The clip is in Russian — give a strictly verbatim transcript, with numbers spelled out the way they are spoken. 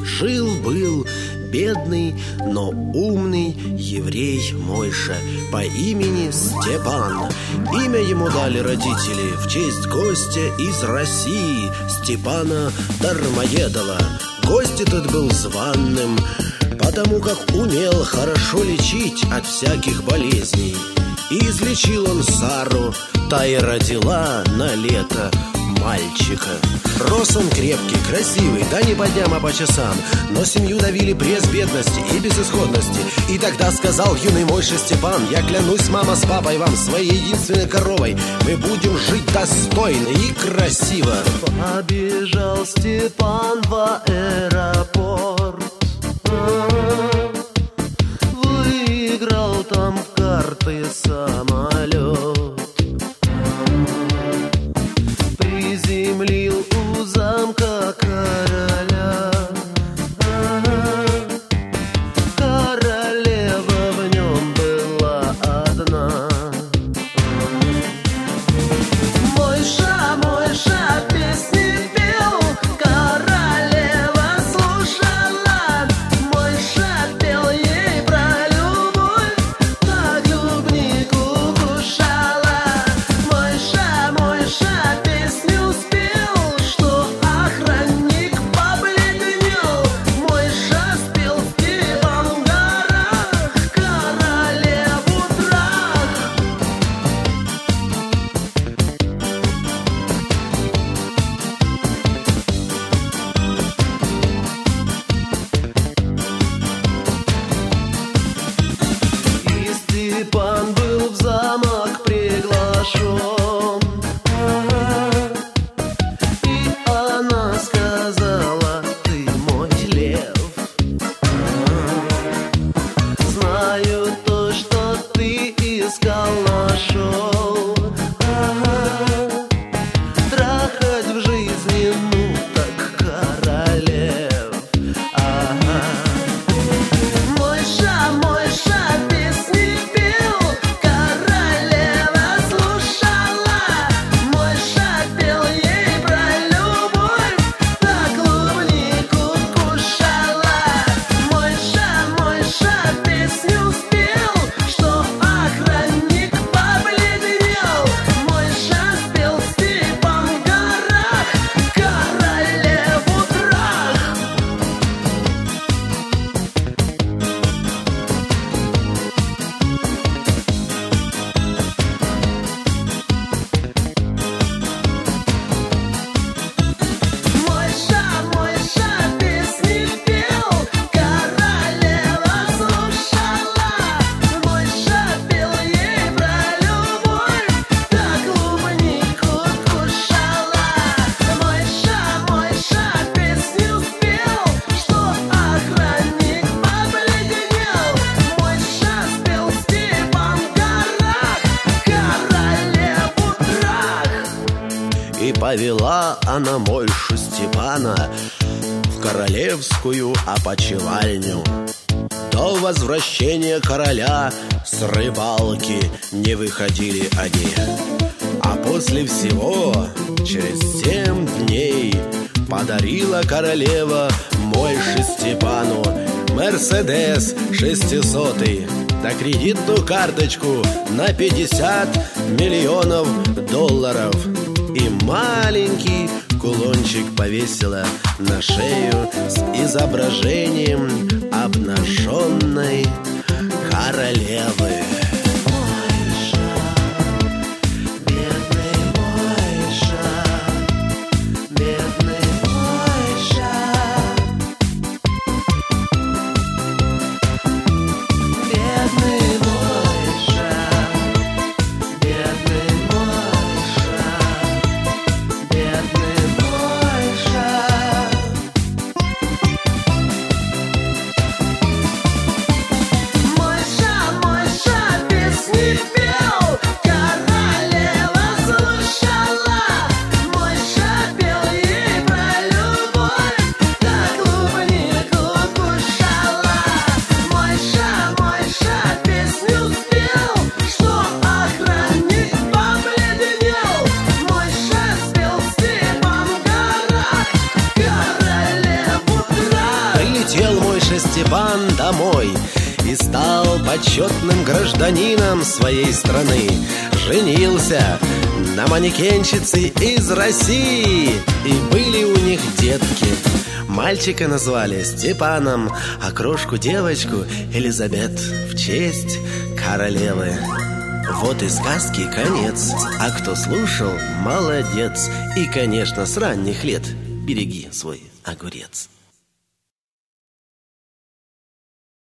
Жил-был бедный, но умный еврей Мойша по имени Степан. Имя ему дали родители в честь гостя из России, Степана Дармоедова. Гость этот был званным, потому как умел хорошо лечить от всяких болезней. И излечил он Сару, та и родила на лето мальчика. Рос он крепкий, красивый, да не по дням, а по часам. Но семью давили пресс бедности и безысходности. И тогда сказал юный Мойша Степан: я клянусь, мама с папой, вам, своей единственной коровой, мы будем жить достойно и красиво. Побежал Степан в аэропорт, выиграл там в карты самолет, приземлил у замка короля. Королева в нем была одна. Мойша, Мойша песни пел, королева слушала. Мойша пел ей про любовь, на клубнику кушала. Мойша, Мойша песню спел, что охранник побледнел. Мойша спел Степан в горах, королеву трах. И Степан был в замок приглашен, и она сказала: ты мой лев. Знаю то, что ты искал, нашел. Трахать в жизни, ну так королев. Ага. Мойша, Мойша песни пел, королева слушала. Мойша пел ей про любовь, на клубнику кушала. Мойша, Мойша песню спел, что охранник побледнел. Мойша спел Степан в горах, королеву трах. Мойша, Мойша песни пел, королева слушала. Мойша пел ей про любовь, на клубнику кушала. Мойша, Мойша песню спел, что охранник побледнел. Мойша спел Степан в горах, королеву трах. И повела она Мойшу Степана в королевскую опочивальню. До возвращения короля с рыбалки не выходили они. А после всего, через семь дней, подарила королева Мойше Степану Мерседес шестисотый, да кредитную карточку на пятьдесят миллионов долларов. И маленький кулончик повесила на шею с изображением обнаженной королевы. Мойша, бедный Мойша, бедный Мойша, бедный Мойша, бедный Мойша, бедный Мойша. Мойша, Мойша юноша Степан домой и стал почетным гражданином своей страны. Женился на манекенщице из России, и были у них детки. Мальчика назвали Степаном, а крошку девочку Элизабет в честь королевы. Вот и сказки конец, а кто слушал, молодец. И, конечно, с ранних лет береги свой огурец.